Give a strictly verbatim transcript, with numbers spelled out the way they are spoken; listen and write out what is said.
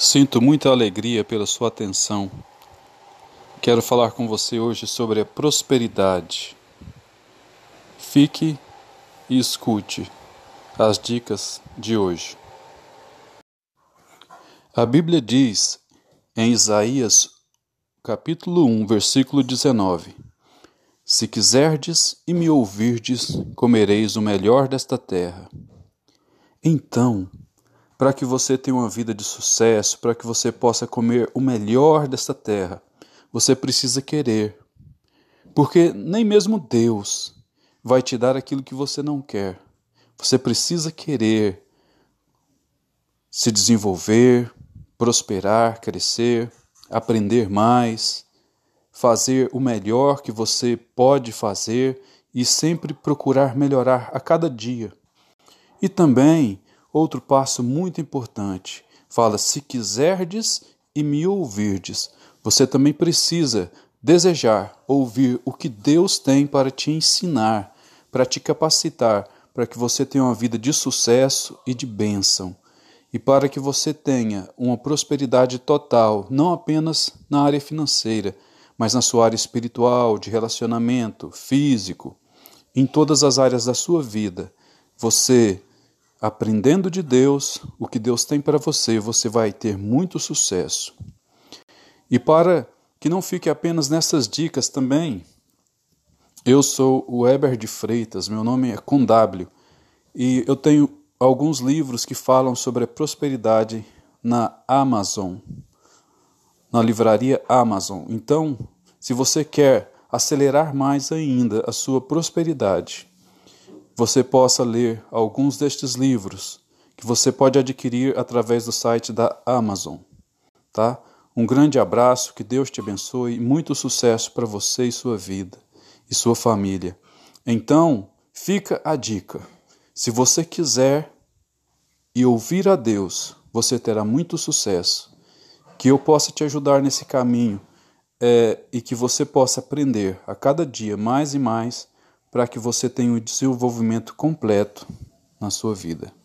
Sinto muita alegria pela sua atenção. Quero falar com você hoje sobre a prosperidade. Fique e escute as dicas de hoje. A Bíblia diz em Isaías, capítulo um, versículo dezenove: Se quiserdes e me ouvirdes, comereis o melhor desta terra. Então, para que você tenha uma vida de sucesso, para que você possa comer o melhor desta terra, você precisa querer. Porque nem mesmo Deus vai te dar aquilo que você não quer. Você precisa querer se desenvolver, prosperar, crescer, aprender mais, fazer o melhor que você pode fazer e sempre procurar melhorar a cada dia. E também, outro passo muito importante, fala: se quiserdes e me ouvirdes. Você também precisa desejar ouvir o que Deus tem para te ensinar, para te capacitar, para que você tenha uma vida de sucesso e de bênção. E para que você tenha uma prosperidade total, não apenas na área financeira, mas na sua área espiritual, de relacionamento, físico, em todas as áreas da sua vida. Você, aprendendo de Deus, o que Deus tem para você, você vai ter muito sucesso. E para que não fique apenas nessas dicas também, eu sou o Weber de Freitas, meu nome é com W, e eu tenho alguns livros que falam sobre a prosperidade na Amazon, na livraria Amazon. Então, se você quer acelerar mais ainda a sua prosperidade, você possa ler alguns destes livros que você pode adquirir através do site da Amazon, tá? Um grande abraço, que Deus te abençoe e muito sucesso para você e sua vida e sua família. Então, fica a dica. Se você quiser e ouvir a Deus, você terá muito sucesso. Que eu possa te ajudar nesse caminho é, e que você possa aprender a cada dia mais e mais para que você tenha um desenvolvimento completo na sua vida.